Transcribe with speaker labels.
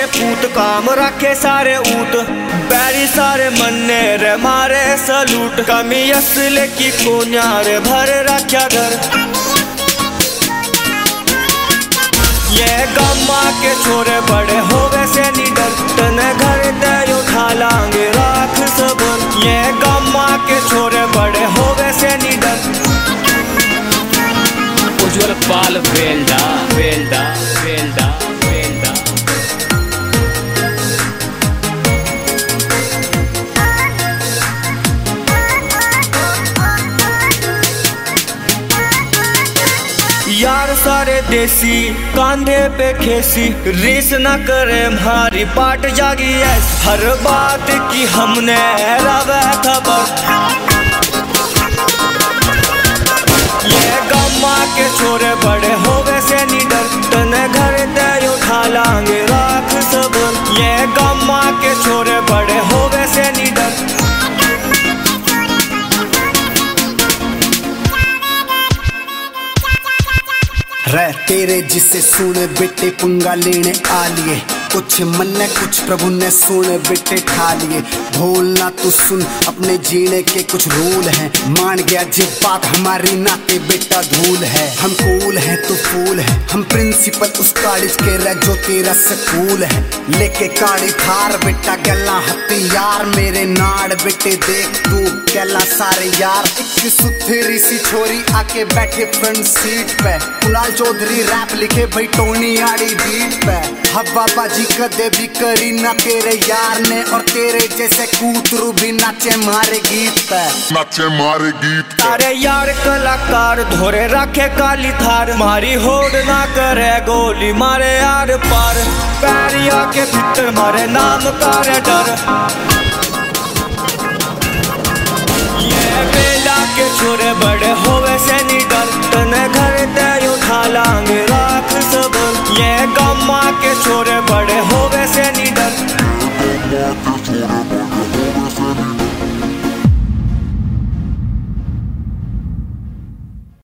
Speaker 1: पूत काम रखे सारे ऊत बैरी सारे मन्ने रे मारे सलूट कमी असले की कोन्यारे भर रख्या घर ये गम्मा के छोरे बड़े होवे से निडर तने घर दे उठा लांगे राख सबन ये गम्मा के छोरे बड़े होवे से निडर
Speaker 2: उज्जवल पाल वेल्डा वेल्डा वेल्डा वेल्डा
Speaker 1: यार सारे देसी कांधे पे खेसी रीस न करे हमारी पाट जागी है हर बात की हमने रवे खबर ये गम्मा के छोरे बड़े होवे से निडर तने घर दे उठा लांगे राख सबन ये गम्मा के छोरे बड़े होवे से निडर
Speaker 3: रह तेरे जिसे सुने बेटे पंगा लेने आ लिए कुछ मन ने कुछ प्रभु ने सुने बेटे ठा लिए भूलना तू सुन अपने जीने के कुछ रूल हैं मान गया जिस बात हमारी नाते बेटा धूल है हम कूल हैं तू फूल है हम प्रिंसिपल उस कॉलेज के रह जो तेरा स्कूल है लेके काड़ी थार बेटा गला हथियार मेरे नाड़ बेटे देख तू गला सारे यार एक सुथरी सी छोरी आके बैठे फ्रंट सीट पे कुणाल चौधरी रैप लिखे भाई टोनी आड़ी बीट पे हवा बाजी कदे भी करी ना तेरे यार ने और तेरे जैसे कूतरू भी नाचे मारे गीत पे
Speaker 4: नाचे मारे गीत पे
Speaker 1: तारे यार कलाकार धोरे रखे काली थार मारी होड़ ना करे गोली मारे यार पार पैरिया के भीतर मारे नाम करे डर ये बेला के छोरे बड़े होवे से निडर तने घर दे उठा लांगे राख सबन ये गम्मा के छोरे बड़े